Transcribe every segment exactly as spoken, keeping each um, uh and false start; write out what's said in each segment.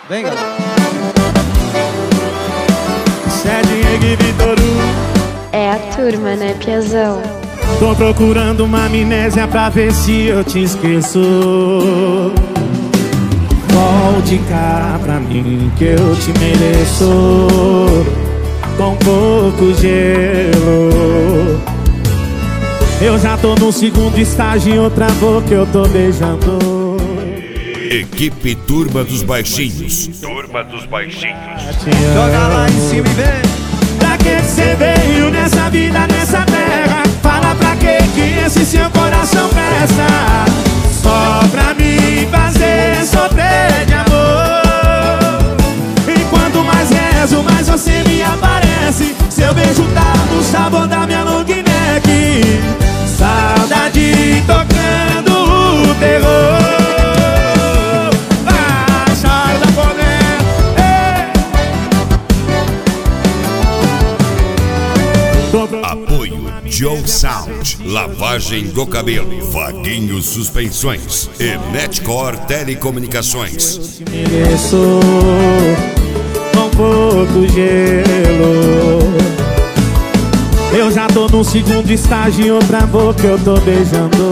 Vem, galera. É a turma, né, Piazão? Tô procurando uma amnésia pra ver se eu te esqueço. Volte cá pra mim que eu te mereço, com pouco gelo. Eu já tô no segundo estágio e outra boca eu tô beijando. Equipe Turma dos Baixinhos. Turma dos Baixinhos. Joga lá em cima e vem. Pra que você veio nessa vida, nessa terra? Fala pra que que esse seu coração presta? Só pra me fazer sofrer de amor. E quanto mais rezo, mais você me aparece. Seu beijo tá no sabor da minha long neck. Saudade tocando o terror. Apoio Joe Sound, lavagem do cabelo, Vaguinho Suspensões e Netcore Telecomunicações. Mereço com pouco gelo. Eu já tô no segundo estágio e outra boca eu tô beijando.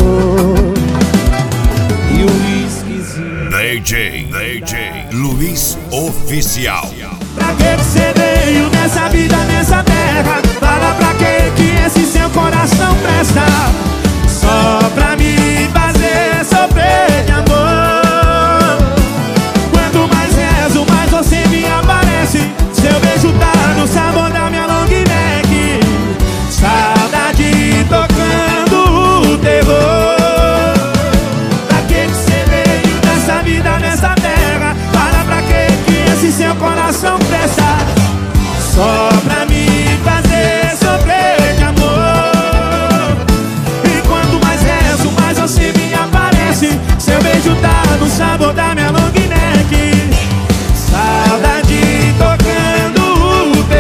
E o whiskyzinho D J, D J Luiz Oficial. Pra que você veio nessa vida, nessa terra? Fala pra que que esse seu coração presta? Só pra me fazer sofrer de amor. Quanto mais rezo, mais você me aparece. Seu beijo tá no sabor da minha long neck. Saudade tocando o terror. Pra que que você veio nessa vida, nessa terra? Fala pra que que esse seu coração presta? Só pra me fazer sofrer de amor. E quanto mais rezo, mais você me aparece. Seu beijo tá no sabor da minha long neck. Saudade tocando o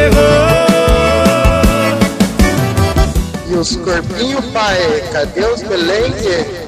terror. E os corpinhos, pai? Cadê os belengue?